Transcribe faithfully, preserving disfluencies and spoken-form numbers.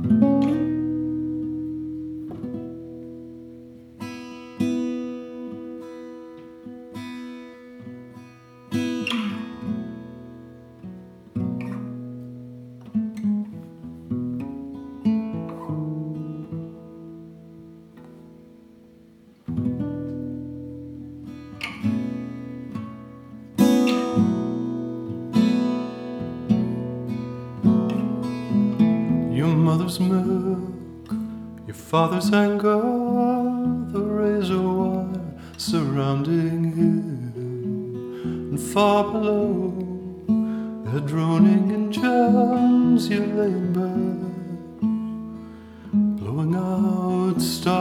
Your mother's milk, your father's anger, the razor wire surrounding him, and far below, they're droning in gems. You lay in bed, blowing out stars.